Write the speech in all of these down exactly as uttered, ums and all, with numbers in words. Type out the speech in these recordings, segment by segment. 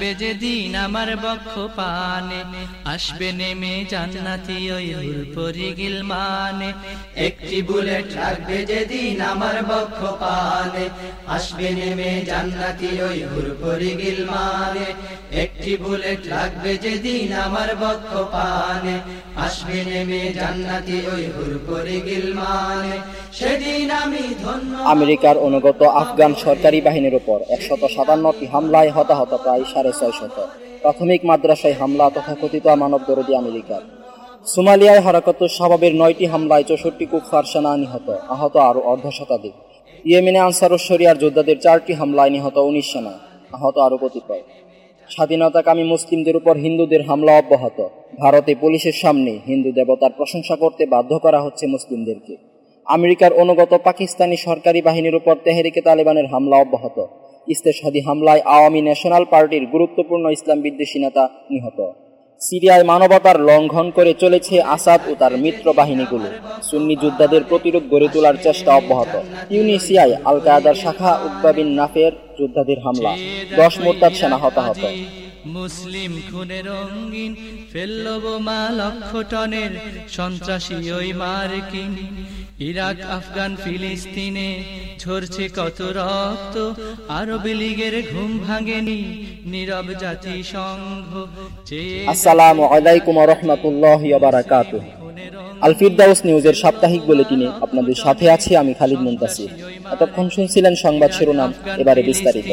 আসবে যেদিন আমার বক্ষ পানে, আসবে নেমে জান্নাতি ওই হুরপরি গিলমানে। একটি বুলেট লাগবে যেদিন আমার বক্ষ পানে, আসবে নেমে জান্নাতি ওই হুরপরি গিলমানে। একটি বুলেট লাগবে যেদিন আমার বক্ষ পানে, আসবে নেমে জান্নাতি ওই হুরপরি গিলমানে। সেদিন আমি ধন্য। আমেরিকার অনুগত আফগান সরকারি বাহিনীর উপর একশত সাতান্নটি হামলায় হতাহত প্রায় সাড়ে ছয় শত। প্রাথমিক মাদ্রাসায় হামলা তথাকথিত মানবদরদী আমেরিকার। সোমালিয়ায় হারাকাতুশ শাবাবের নয়টি হামলায় চৌষট্টি কুফফার সেনা নিহত, আহত আরও অর্ধ শতাধিক। ইয়েমেনে আনসারুশ শরিয়ার যোদ্ধাদের চারটি হামলায় নিহত উনিশ সেনা, আহত আরও কতিপয়। স্বাধীনতাকামী মুসলিমদের উপর হিন্দুদের হামলা অব্যাহত। ভারতে পুলিশের সামনে হিন্দু দেবতার প্রশংসা করতে বাধ্য করা হচ্ছে মুসলিমদেরকে। আমেরিকার অনুগত পাকিস্তানি সরকারি বাহিনীর উপর তেহরিকে তালেবানের হামলা অব্যাহত। ইস্তেশহাদী হামলায় আওয়ামী ন্যাশনাল পার্টির গুরুত্বপূর্ণ ইসলাম বিদ্বেষী নেতা নিহত। সিরিয়ায় মানবতার লঙ্ঘন করে চলেছে আসাদ ও তার মিত্র বাহিনীগুলো। সুন্নি যোদ্ধাদের প্রতিরোধ গড়ে তোলার চেষ্টা অব্যাহত। তিউনিসিয়ায় আল কায়েদার শাখা উকবা বিন নাফের যোদ্ধাদের হামলা, দশ মোরতাদ সেনা হতাহত। মুসলিম খুনে রঙিন ফেলল বোমা লক্ষ টনের, সন্ত্রাসী ওই মার্কিন। ইরাক আফগান ফিলিস্তিনে ঝরছে কত রক্ত, আরব লীগের ঘুম ভাঙেনি নীরব জাতিসংঘ। আসসালামু আলাইকুম ওয়া রাহমাতুল্লাহি ওয়া বারাকাতুহু। আল ফিরদাউস নিউজের সাপ্তাহিক বুলেটিনে আপনাদের সাথে আছি আমি খালিদ মুনতাসির। এতক্ষণ শুনছিলেন সংবাদ শিরোনাম, এবারে বিস্তারিত।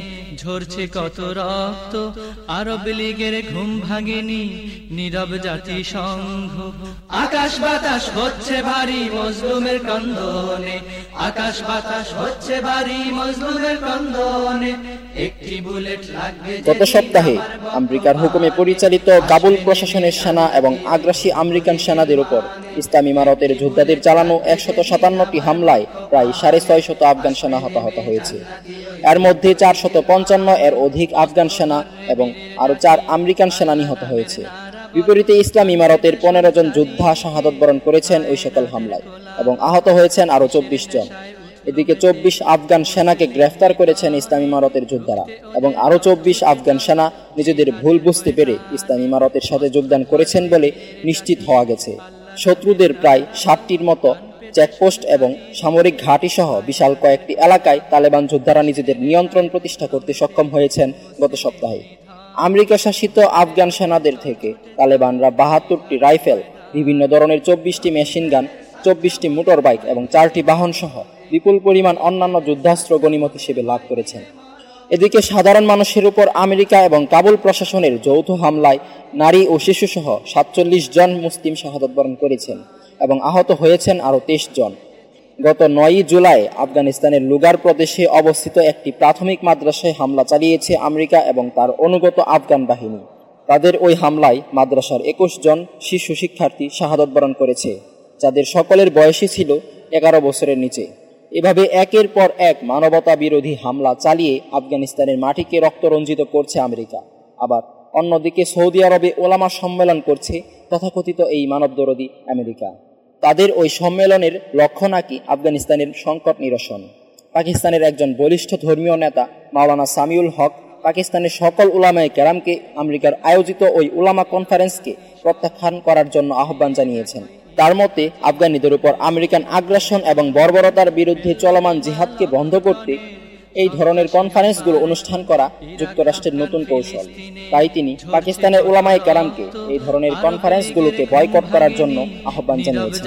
ঝরছে কত রক্ত, আরব লীগের ঘুম ভাঙেনি নীরব জাতিসংঘ। আকাশ বাতাস হচ্ছে ভারী মজলুমের ক্রন্দনে, আকাশ বাতাস হচ্ছে ভারী মজলুমের ক্রন্দনে। একটি বুলেট লাগবে। গত সপ্তাহে আমেরিকার হুকুমে পরিচালিত কাবুল প্রশাসনের সেনা এবং আগ্রাসী আমেরিকান সেনাদের উপর ইসলামী ইমারতের যোদ্ধাদের চালানো একশত সাতান্নটি হামলায় প্রায় সাড়ে ছয় শত আফগান সেনা হতাহত হয়েছে। এর মধ্যে চারশত পঞ্চান্ন এর অধিক আফগান সেনা এবং আরও চার আমেরিকান সেনা নিহত হয়েছে। বিপরীতে ইসলামী ইমারতের পনেরো জন যোদ্ধা শাহাদত বরণ করেছেন ওই সকল হামলায় এবং আহত হয়েছেন আরও চব্বিশ জন। এদিকে চব্বিশ আফগান সেনাকে গ্রেফতার করেছেন ইসলামী ইমারতের যোদ্ধারা এবং আরও চব্বিশ আফগান সেনা নিজেদের ভুল বুঝতে পেরে ইসলামী ইমারতের সাথে যোগদান করেছেন বলে নিশ্চিত হওয়া গেছে। শত্রুদের প্রায় ষাটটির মতো চেকপোস্ট এবং সামরিক ঘাঁটি সহ বিশাল কয়েকটি এলাকায় তালেবান যোদ্ধারা নিজেদের নিয়ন্ত্রণ প্রতিষ্ঠা করতে সক্ষম হয়েছেন গত সপ্তাহে। আমেরিকা শাসিত আফগান সেনাদের থেকে তালেবানরা বাহাত্তরটি রাইফেল, বিভিন্ন ধরনের চব্বিশটি মেশিন গান, চব্বিশটি মোটর বাইক এবং চারটি বাহন সহ বিপুল পরিমাণ অন্যান্য যুদ্ধাস্ত্র গনিমত হিসেবে লাভ করেছেন। এদিকে সাধারণ মানুষের উপর আমেরিকা এবং কাবুল প্রশাসনের যৌথ হামলায় নারী ও শিশুসহ সাতচল্লিশ জন মুসলিম শাহাদত বরণ করেছেন এবং আহত হয়েছেন আরও তেইশ জন। গত নয়ই জুলাই আফগানিস্তানের লুগার প্রদেশে অবস্থিত একটি প্রাথমিক মাদ্রাসায় হামলা চালিয়েছে আমেরিকা এবং তার অনুগত আফগান বাহিনী। তাদের ওই হামলায় মাদ্রাসার একুশ জন শিশু শিক্ষার্থী শাহাদত বরণ করেছে, যাদের সকলের বয়সই ছিল এগারো বছরের নিচে। এভাবে একের পর এক মানবতা বিরোধী হামলা চালিয়ে আফগানিস্তানের মাটিকে রক্তরঞ্জিত করছে আমেরিকা। আবার অন্যদিকে সৌদি আরবে ওলামা সম্মেলন করছে তথাকথিত এই মানবদরদী আমেরিকা। তাদের ওই সম্মেলনের লক্ষ্য নাকি আফগানিস্তানের সংকট নিরসন। পাকিস্তানের একজন বলিষ্ঠ ধর্মীয় নেতা মাওলানা সামিউল হক পাকিস্তানের সকল উলামায়ে কেরামকে আমেরিকার আয়োজিত ওই উলামা কনফারেন্সকে প্রত্যাখ্যান করার জন্য আহ্বান জানিয়েছেন। তার মতে আফগানিদের উপর আমেরিকান আগ্রাসন এবং বর্বরতার বিরুদ্ধে চলমান জিহাদকে বন্ধ করতে এই ধরনের কনফারেন্সগুলো অনুষ্ঠান করা যুক্তরাষ্ট্রের নতুন কৌশল। তাই তিনি পাকিস্তানের উলামায়ে কেরামকে এই ধরনের কনফারেন্সগুলোকে বয়কট করার জন্য আহ্বান জানিয়েছেন।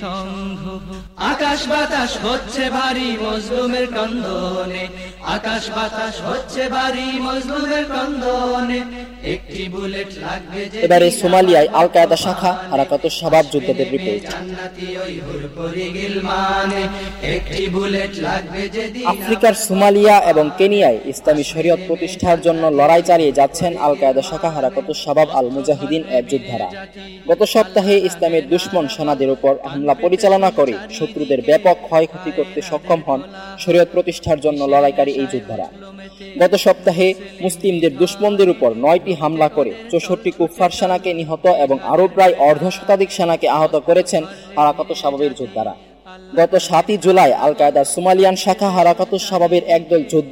আকাশ বাতাস হচ্ছে ভারী মজলুমের ক্রন্দনে, আকাশ বাতাস হচ্ছে ভারী মজলুমের ক্রন্দনে। একটি বুলেট লাগবে। এবারে সোমালিয়ায় আল কায়েদা শাখা হারাকাতুশ শাবাব যোদ্ধাদের রিপোর্ট। আফ্রিকার সোমালিয়া এবং কেনিয়ায় ইসলামী শরীয়ত প্রতিষ্ঠার জন্য লড়াই চালিয়ে যাচ্ছেন আল কায়েদা শাখা হারাকাতুশ শাবাব আল মুজাহিদিন এর যোদ্ধারা। গত সপ্তাহে ইসলামের দুশমন সেনাদের উপর হামলা পরিচালনা করে শত্রুদের ব্যাপক ক্ষয়ক্ষতি করতে সক্ষম হন শরীয়ত প্রতিষ্ঠার জন্য লড়াইকারী এই যোদ্ধারা। গত সপ্তাহে মুসলিমদের দুশমনদের উপর নয়টি হামলা করে চৌষট্টি কুফফার সেনাকে নিহত এবং আরও প্রায় অর্ধ শতাধিক সেনাকে আহত করেছেন হারাকাতুশ শাবাবের যোদ্ধারা। গত সাতই জুলাই আল কায়েদার সোমালিয়ান শাখা হারাকাতুশ শাবাবের একদল যোদ্ধা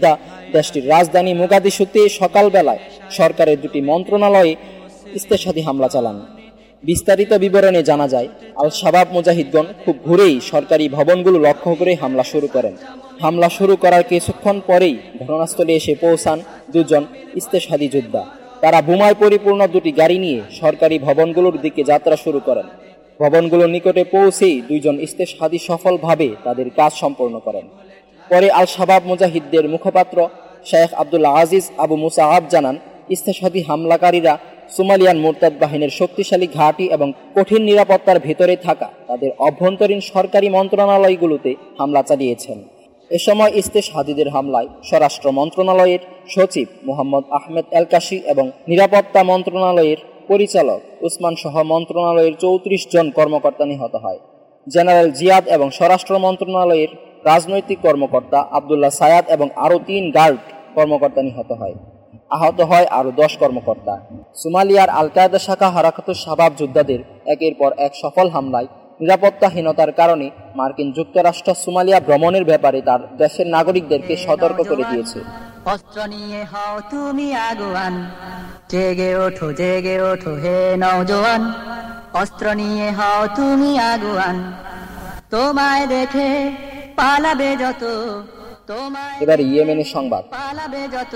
দেশটির রাজধানী মোগাদিশুতে সকালবেলায় সরকারের দুটি মন্ত্রণালয়ে ইস্তেশাদি হামলা চালান। বিস্তারিত বিবরণে জানা যায়, আল শাবাব মুজাহিদগণ খুব ঘুরেই সরকারি ভবনগুলো লক্ষ্য করে হামলা শুরু করেন। হামলা শুরু করার কিছুক্ষণ পরেই ঘটনাস্থলে এসে পৌঁছান দুজন ইস্তেশাদি যোদ্ধা। তারা বোমায় পরিপূর্ণ দুটি গাড়ি নিয়ে সরকারি ভবনগুলোর দিকে যাত্রা শুরু করেন। ভবনগুলোর নিকটে পৌঁছেই দুইজন ইস্তেশাদি সফলভাবে তাদের কাজ সম্পন্ন করেন। পরে আল শাবাব মুজাহিদদের মুখপাত্র শেখ আব্দুল আজিজ আবু মুসাআব জানান, ইস্তেশাদি হামলাকারীরা সোমালিয়ান মুরতাদ বাহিনীর শক্তিশালী ঘাঁটি এবং কঠিন নিরাপত্তার ভেতরে থাকা তাদের অভ্যন্তরীণ সরকারি মন্ত্রণালয়গুলোতে হামলা চালিয়েছেন। এ সময় ইস্তেশাদিদের হামলায় স্বরাষ্ট্র মন্ত্রণালয়ের সচিব মোহাম্মদ আহমেদ এলকাশি এবং নিরাপত্তা মন্ত্রণালয়ের পরিচালক উসমান সহ মন্ত্রণালয়ের চৌত্রিশ জন কর্মকর্তা নিহত হয়। জেনারেল জিয়াদ এবং স্বরাষ্ট্র মন্ত্রণালয়ের রাজনৈতিক কর্মকর্তা আবদুল্লাহ সায়াদ এবং আরও তিন গার্ড কর্মকর্তা নিহত হয়। আহত হয় আরও দশ কর্মকর্তা। সোমালিয়ার আল কায়দা শাখা হারাকাতুশ শাবাব যোদ্ধাদের একের পর এক সফল হামলায় নিরাপত্তাহীনতার কারণে মার্কিন যুক্তরাষ্ট্র সোমালিয়া ভ্রমণের ব্যাপারে তার দেশের নাগরিকদেরকে সতর্ক করে দিয়েছে। অস্ত্র নিয়ে হও তুমি আগুয়ান, জেগে ওঠো জেগে ওঠো হে নওজোয়ান, অস্ত্র নিয়ে হও তুমি আগুয়ান, তোমায় দেখে পালাবে যত, তোমায় এবার ইয়েমেনের সংবাদ। পালাবে যত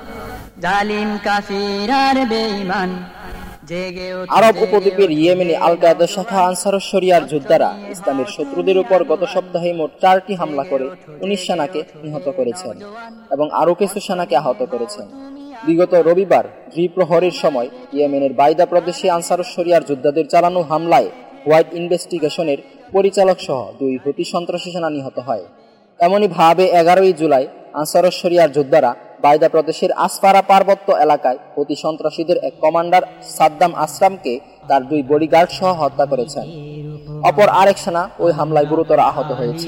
জালিম কাফির আর বেঈমান, জেগে ওঠো। আরব উপদ্বীপের ইয়েমেনে আল কায়দা শাখা আনসারুস শরিয়ার যোদ্ধারা ইসলামের শত্রুদের উপর গত সপ্তাহে মোট চারটি হামলা করে উনিশ সেনাকে নিহত করেছেন এবং আরও কিছু সেনাকে আহত করেছেন। বিগত রবিবার দ্বিপ্রহরের সময় ইয়েমেনের বাইদা প্রদেশে আনসারুস শরিয়ার যোদ্ধাদের চালানো হামলায় হোয়াইট ইনভেস্টিগেশনের পরিচালক সহ দুই হুতি সন্ত্রাসী সেনা নিহত হয়। এমনই ভাবে এগারোই জুলাই আনসারুস শরিয়ার যোদ্ধারা বাইদা প্রদেশের আসফারা পার্বত্য এলাকায় হুতি সন্ত্রাসীদের এক কমান্ডার সাদ্দাম আসরামকে তার দুই বডিগার্ড সহ হত্যা করেছেন। অপর আরেক সেনা ওই হামলায় গুরুতর আহত হয়েছে।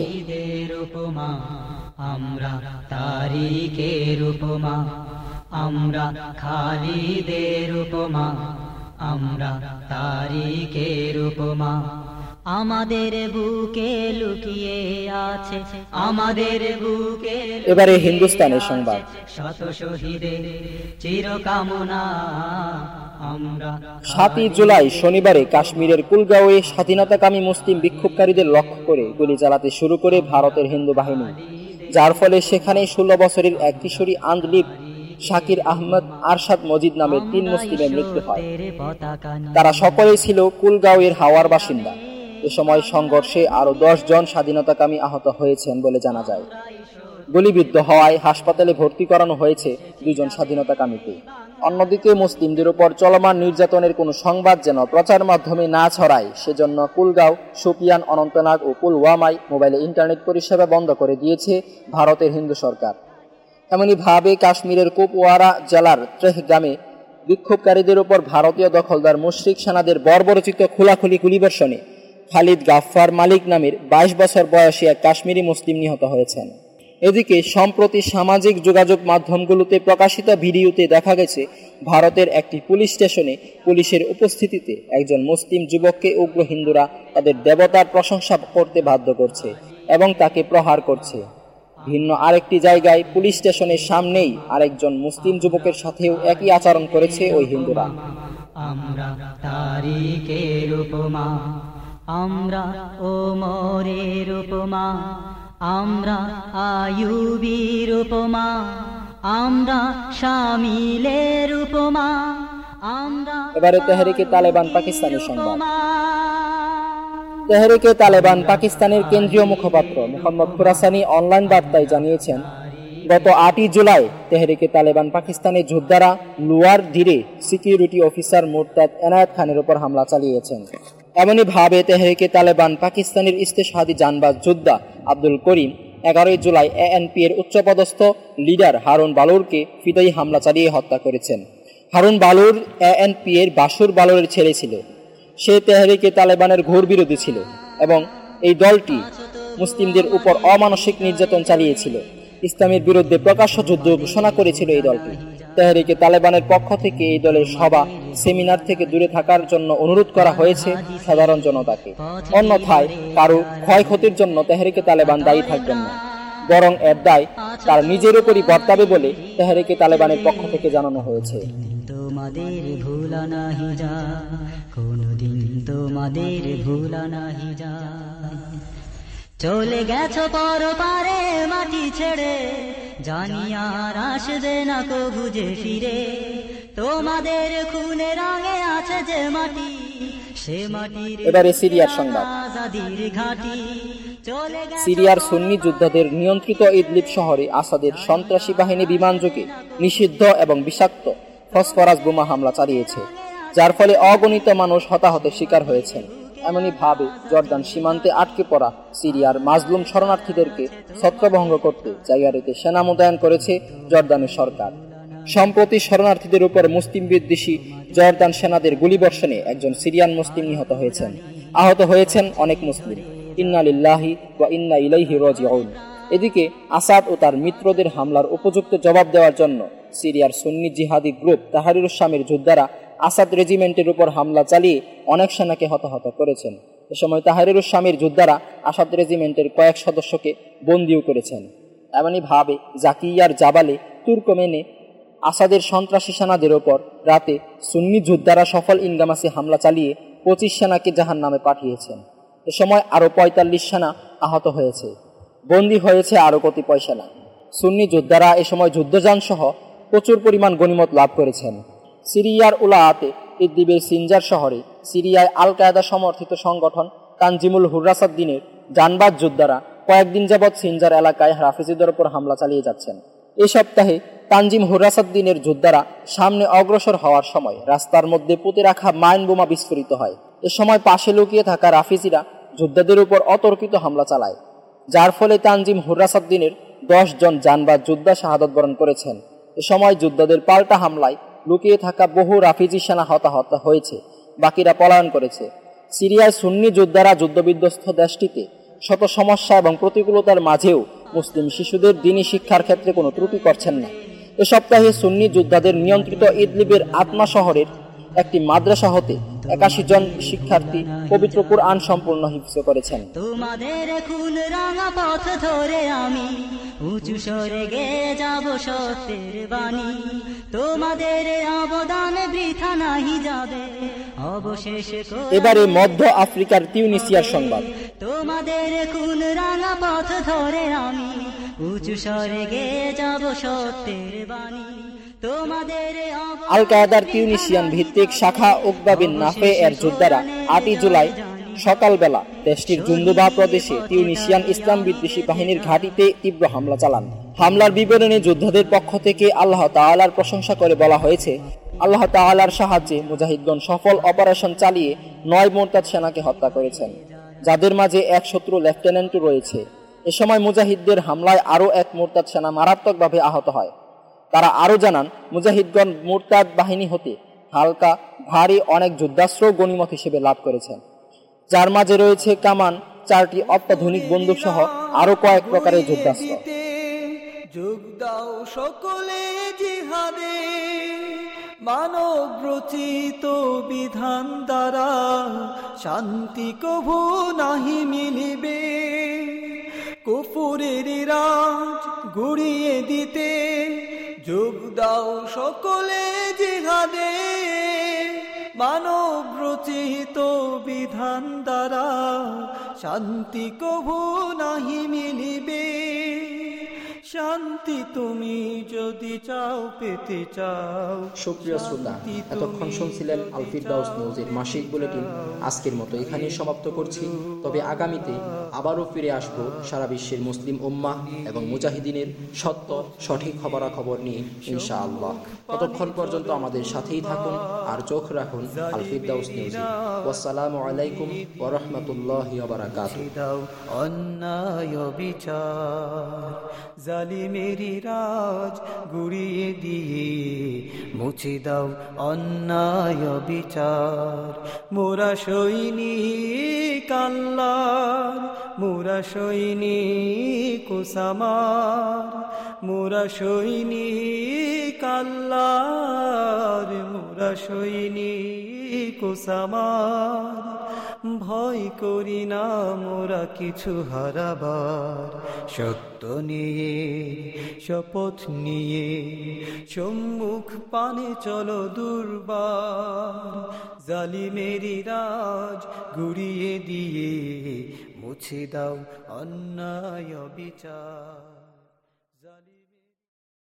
আমরা তারিখের উপমা, আমরা খালিদের উপমা, আমরা তারিখের উপমা, আমাদের বুকে লুকিয়ে আছে, আমাদের বুকে। এবারে হিন্দুস্তানের সংবাদ। শত শহীদের চিরকামনা আমরা। সাতই জুলাই শনিবারে কাশ্মীরের কুলগাঁওয়ে স্বাধীনতাকামী মুসলিম বিক্ষোভকারীদের লক্ষ্য করে গুলি চালাতে শুরু করে ভারতের হিন্দু বাহিনী, যার ফলে সেখানে ষোলো বছরের এক কিশোরী আন্দলিব শাকির আহমদ আরশাদ মজিদ নামের তিন মুসলিমের মৃত্যু হয়। তারা সকলেই ছিল কুলগাঁওয়ের হাওয়ার বাসিন্দা। এ সময় সংঘর্ষে আরো দশ জন স্বাধীনতাকামী আহত হয়েছেন বলে জানা যায়। গুলিবিদ্ধ হওয়ায় হাসপাতালে ভর্তি করানো হয়েছে দুইজন স্বাধীনতাকামীকে। অন্যদিকে মুসলিমদের উপর চলমান নির্যাতনের কোনো সংবাদ যেন প্রচার মাধ্যমে না ছড়ায়, সেজন্য কুলগাঁও, শোপিয়ান, অনন্তনাগ ও পুলওয়ামায় মোবাইলে ইন্টারনেট পরিষেবা বন্ধ করে দিয়েছে ভারতের হিন্দু সরকার। এমনই ভাবে কাশ্মীরের কুপওয়ারা জেলার ত্রেহগামে বিক্ষোভকারীদের উপর ভারতীয় দখলদার মুশরিক সেনাদের বর্বরচিত খোলাখুলি গুলিবর্ষণে খালিদ গাফফার মালিক নামের বাইশ বছর বয়সী এক কাশ্মীরি মুসলিম নিহত হয়েছেন। এদিকে সম্প্রতি সামাজিক যোগাযোগ মাধ্যমগুলোতে প্রকাশিত ভিডিওতে দেখা গেছে ভারতের একটি পুলিশ স্টেশনে পুলিশের উপস্থিতিতে একজন মুসলিম যুবককে উগ্র হিন্দুরা তাদের দেবতার প্রশংসা করতে বাধ্য করছে এবং তাকে প্রহার করছে। ভিন্ন আরেকটি জায়গায় পুলিশ স্টেশনের সামনেই আরেকজন মুসলিম যুবকের সাথেও একই আচরণ করেছে ওই হিন্দুরা। আমরা তারিখের উপমা, আমরা ওমরের উপমা, আমরা আয়ুবীর উপমা, আমরা শামিলের উপমা, আমরা। এবারে তেহরিকে তালেবান পাকিস্তানের সংবাদ। তেহরিকে তালেবান পাকিস্তানের কেন্দ্রীয় মুখপাত্র মোহাম্মদ খুরাসানি অনলাইন বার্তায় জানিয়েছেন, গত আটই জুলাই তেহরিকে তালেবান পাকিস্তানের যোদ্ধারা লুয়ার ধীরে সিকিউরিটি অফিসার মুরতাদ এনায়েত খানের উপর হামলা চালিয়েছেন। এমনই ভাবে তেহরিকে তালেবান পাকিস্তানের ইস্তেশহাদি জানবাজ যোদ্ধা আব্দুল করিম এগারোই জুলাই এএনপি এর উচ্চপদস্থ লিডার হারুন বালুরকে ফিদায়ী হামলা চালিয়ে হত্যা করেছেন। হারুন বালুর এএনপি এর বাসুর বালুরের ছেলে ছিল। সে তেহরিকে তালেবানের ঘোর বিরোধী ছিল এবং এই দলটি মুসলিমদের উপর অমানসিক নির্যাতন চালিয়েছিল। ইসলামের বিরুদ্ধে প্রকাশ্য যুদ্ধ ঘোষণা করেছিল এই দলটি। তেহরিকে তালেবানের পক্ষ থেকে এই দলের সভা সেমিনার থেকে দূরে থাকার জন্য অনুরোধ করা হয়েছে সাধারণ জনতাকে। অন্যথায় কারো ক্ষয়ক্ষতির জন্য তেহরিকে তালেবান দায়ী থাকবেন না। বরং এর দায় তার নিজের উপরই বর্তাবে বলে তেহরিকে তালেবানের পক্ষ থেকে জানানো হয়েছে। তোমাদের ভুলা নাহি যা, কোনদিন তোমাদের ভুলা নাহি যা। চলে গেছো পরপারে মাটি ছেড়ে, জানি আর আসবে না কভু যে ফিরে। তোমাদের খুনে রঙে আছে যে মাটি, সে মাটির এবারে সিরিয়ার সংবাদ। আজাদির ঘাঁটি। চলে গেছো সিরিয়ার সুন্নি যোদ্ধাদের নিয়ন্ত্রিত ইদলিব শহরে আসাদের সন্ত্রাসী বাহিনী বিমানযোগে নিষিদ্ধ এবং বিষাক্ত ফসফরাস বোমা হামলা চালিয়েছে, যার ফলে অগণিত মানুষ হতাহতের শিকার হয়েছেন। এমনই ভাবে জর্দান সীমান্তে আটকে পড়া সিরিয়ার মাজলুম শরণার্থীদেরকে ছত্রভঙ্গ করতে জায়গাটিতে সেনা মোতায়েন করেছে জর্দানের সরকার। সম্প্রতি শরণার্থীদের উপর মুসলিম বিদ্বেষী জর্দান সেনাদের গুলিবর্ষণে একজন সিরিয়ান মুসলিম নিহত হয়েছেন। আহত হয়েছেন অনেক মুসলিম। ইন্না লিল্লাহি ওয়া ইন্না ইলাইহি রাজিউন। এদিকে আসাদ ও তার মিত্রদের হামলার উপযুক্ত জবাব দেওয়ার জন্য সিরিয়ার সুন্নি জিহাদি গ্রুপ তাহরিরুশ শামের যোদ্ধারা আসাদ রেজিমেন্টের উপর হামলা চালিয়ে অনেক সেনাকে হতাহত করেছেন। এ সময় তাহরিরুশ শামের যোদ্ধারা আসাদ রেজিমেন্টের কয়েক সদস্যকে বন্দীও করেছেন। এমনই ভাবে জাকিয়ার জাবালে তুর্কমেনে আসাদের সন্ত্রাসী সেনাদের ওপর রাতে সুন্নি যোদ্ধারা সফল ইনগামাসি হামলা চালিয়ে পঁচিশ সেনাকে জাহান্নামে পাঠিয়েছেন। এ সময় আরও পঁয়তাল্লিশ সেনা আহত হয়েছে, বন্দী হয়েছে আরও কতিপয় সেনা। সুন্নি যোদ্ধারা এ সময় যুদ্ধযান সহ প্রচুর পরিমাণ গনিমত লাভ করেছেন। সিরিয়ার উলাআতে ইদলিবের সিনজার শহরে সিরিয়ায় আল কায়েদা সমর্থিত সংগঠন তানজিমুল হুরাসাদ্দিনের জানবাজ যোদ্ধারা কয়েকদিন যাবৎ সিনজার এলাকায় রাফিজিদের উপর হামলা চালিয়ে যাচ্ছেন। এই সপ্তাহে তানজিম হুরাসাদ্দিনের যোদ্ধারা সামনে অগ্রসর হওয়ার সময় রাস্তার মধ্যে পুঁতে রাখা মাইন বোমা বিস্ফোরিত হয়। এ সময় পাশে লুকিয়ে থাকা রাফিজিরা যোদ্ধাদের উপর অতর্কিত হামলা চালায়, যার ফলে তানজিম হুরাসাদ্দিনের দশ জন জানবাজ যোদ্ধা শাহাদত বরণ করেছেন। এ সময় যোদ্ধাদের পাল্টা হামলায় লুকিয়ে থাকা বহু রাফিজি সেনা হতাহত হয়েছে, বাকিরা পলায়ন করেছে। সিরিয়ায় সুন্নি যোদ্ধারা যুদ্ধবিধ্বস্ত দেশটিতে শত সমস্যা এবং প্রতিকূলতার মাঝেও মুসলিম শিশুদের দ্বীনি শিক্ষার ক্ষেত্রে কোনো ত্রুটি করছেন না। এ সপ্তাহে সুন্নি যোদ্ধাদের নিয়ন্ত্রিত ইদলিবের আতমা শহরের একটি মাদ্রাসা হতে একাশি জন শিক্ষার্থী পবিত্র কুরআন সম্পূর্ণ হিফজ করেছেন। তোমাদের খুন রাঙা পথ ধরে আমি উঁচু স্বরে গেয়ে যাব সত্যের বাণী। তোমাদের অবদান বৃথা নাহি যাবে, অবশেষে এবারে মধ্য আফ্রিকার তিউনিসিয়ার সংবাদ। তোমাদের খুন রাঙা পথ ধরে আমি উঁচু স্বরে গেয়ে যাব সত্যের বাণী। আল কায়েদার তিউনিসিয়ান ভিত্তিক শাখা উকবা বিন নাফে এর যোদ্ধারা আটই জুলাই সকালবেলা দেশটির জুন্দুবা প্রদেশে তিউনিসিয়ান ইসলাম বিদ্বেষী বাহিনীর ঘাঁটিতে তীব্র হামলা চালান। হামলার বিবরণে যোদ্ধাদের পক্ষ থেকে আল্লাহ তাআলার প্রশংসা করে বলা হয়েছে, আল্লাহ তাআলার সাহায্যে মুজাহিদগণ সফল অপারেশন চালিয়ে নয় মুরতাদ সেনাকে হত্যা করেছেন, যাদের মাঝে এক শত্রু লেফটেন্যান্টও রয়েছে। এ সময় মুজাহিদদের হামলায় আরও এক মুরতাদ সেনা মারাত্মকভাবে আহত হয়। তারা আরও জানান, মুজাহিদগণ মুরতাদ বাহিনী হতে হালকা ভারী অনেক যুদ্ধাস্ত্র গনিমত হিসেবে লাভ করেছেন, যার মাঝে রয়েছে কামান, চারটি অত্যাধুনিক বন্দুক সহ আরো কয়েক প্রকারের যুদ্ধাস্ত্র। যোগ দাও সকলে জিহাদে, মানব রচিত বিধান দ্বারা শান্তি কভু নাহি মিলিবে। কুফুরের রাজ গুড়িয়ে দিতে যোগ দাও সকলে জিহাদে, মানব রচিত বিধান দ্বারা শান্তি কভু নাহি মিলিবে। শান্তি তুমি যদি চাও পেতে চাও। সুপ্রিয় শ্রোতা, এতক্ষণ শুনছিলেন আল ফিরদাউস নিউজের মাসিক বুলেটিন। আজকের মতো এখানেই সমাপ্ত করছি। তবে আগামীতে আবারও ফিরে আসবো সারা বিশ্বের মুসলিম উম্মাহ এবং মুজাহিদিনের সত্য সঠিক খবরাখবর নিয়ে ইনশাআল্লাহ। ততক্ষণ পর্যন্ত আমাদের সাথেই থাকুন আর চোখ রাখুন আল ফিরদাউস নিউজে। আসসালামু আলাইকুম ওয়া রাহমাতুল্লাহি ওয়া বারাকাতুহু। অন্যায় বিচার জালিমেরি রাজ গুড়িয়ে দিয়ে মুছে দাও অন্যায় বিচার। মোরা সৈনিক আল্লাহর, মোরা সৈনিক ওসামার, মোরা সৈনিক আল্লাহর, মোরা ভাঙ্গা সৈনিক ওসামার, ভয় করি না মোরা কিছু হারাবার। সত্য নিয়ে শপথ নিয়ে সম্মুখ পানে চলো দুর্বার, জালিমেরি রাজ গুড়িয়ে দিয়ে মুছে দাও অন্যায় বিচার।